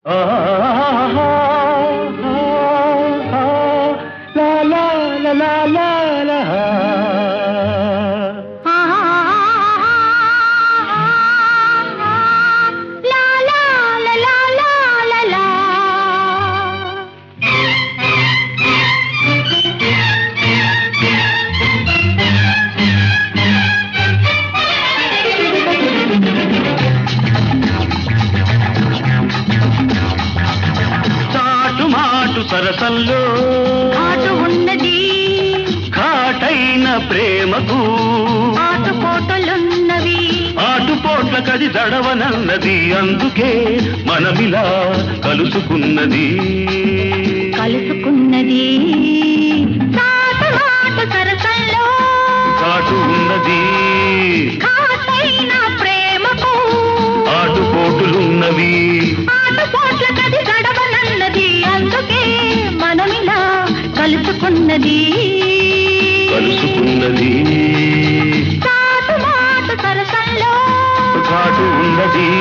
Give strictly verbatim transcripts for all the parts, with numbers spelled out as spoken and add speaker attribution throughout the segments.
Speaker 1: సరసంలో
Speaker 2: ఆటు ఉన్నది
Speaker 1: ఘాటైన ప్రేమకు
Speaker 2: ఆటుపోటలున్నవి
Speaker 1: ఆటుపోట్ల కది దడవనన్నది అందుకే మనమిలా కలుసుకున్నది
Speaker 2: కలుసుకున్నది ఆటు సరసంలో
Speaker 1: ఘాటు ఉన్నది
Speaker 2: ఘాటైన ప్రేమకు
Speaker 1: ఆటుపోటులున్నవి
Speaker 2: ఆటుపోట్ల కది దడవనన్నది అందుకే మనమిలా కలుసుకున్నది
Speaker 1: కలుసుకున్నది
Speaker 2: ఘాటు మాట సరసంలో
Speaker 1: ఘాటు ఉన్నది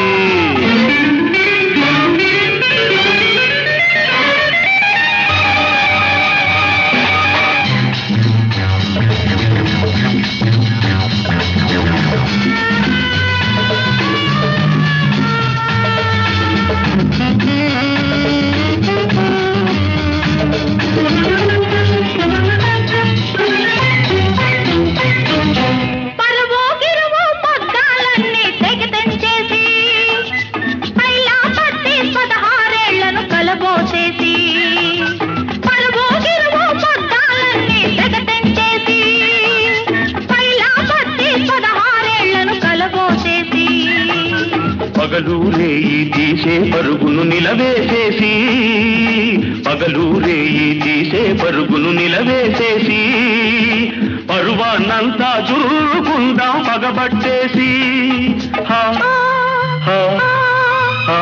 Speaker 1: పగలూరేయి తీసే పరుగును నిలవేసేసి పగలూరేయి తీసే పరుగును నిలవేసేసి పరువాన్నంతా చురుకుందాం పగబట్టేసి హా హా హా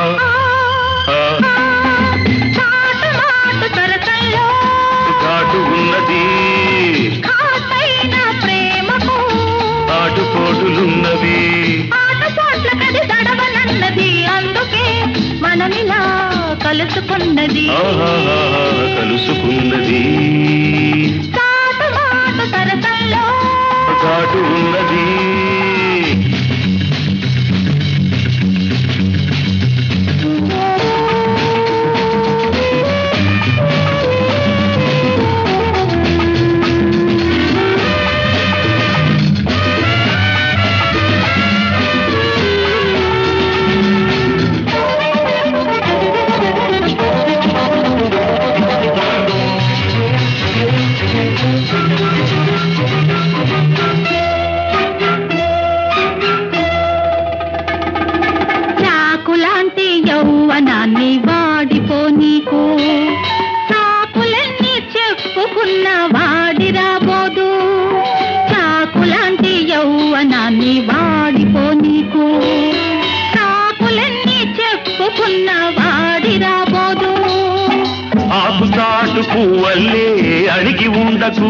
Speaker 1: ఘాటు ఉన్నది ఆటుపోటులున్నవి
Speaker 2: మనమిలా కలుసుకున్నది
Speaker 1: కలుసుకున్నది
Speaker 2: ఘాటు మాట సరసంలో
Speaker 1: ఘాటు ఉన్నది
Speaker 2: చాకులాంటి యౌవనాన్ని వాడిపో నీకు చాకులన్నీ చెప్పుకున్న వాడి రాబోదు చాకులాంటి యౌవనాన్ని వాడిపో నీకు చాకులన్నీ చెప్పుకున్న వాడి రాబోదు
Speaker 1: ఆకుచాటు పువ్వల్లే అణిగి ఉండకు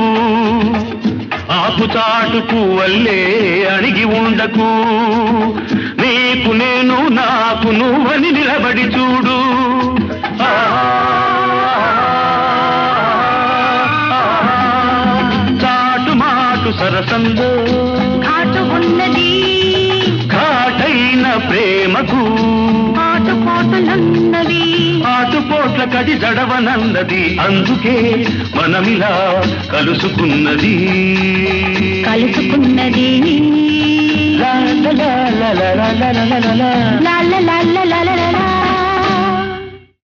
Speaker 1: ఆకుచాటు పువ్వల్లే అణిగి ఉండకు నీకు నేను నాకు నువ్వని నిలబడి చూడు చాటు మాటు సరసంలో
Speaker 2: ఘాటు ఉన్నది
Speaker 1: ఘాటైన ప్రేమకు
Speaker 2: ఆటుపోటులున్నవి
Speaker 1: ఆటుపోట్ల కది జడవనన్నది అందుకే మనమిలా కలుసుకున్నది
Speaker 2: కలుసుకున్నది
Speaker 1: లా లా లా లా లా లా లా లా లా.
Speaker 2: లా లా లా లా లా లా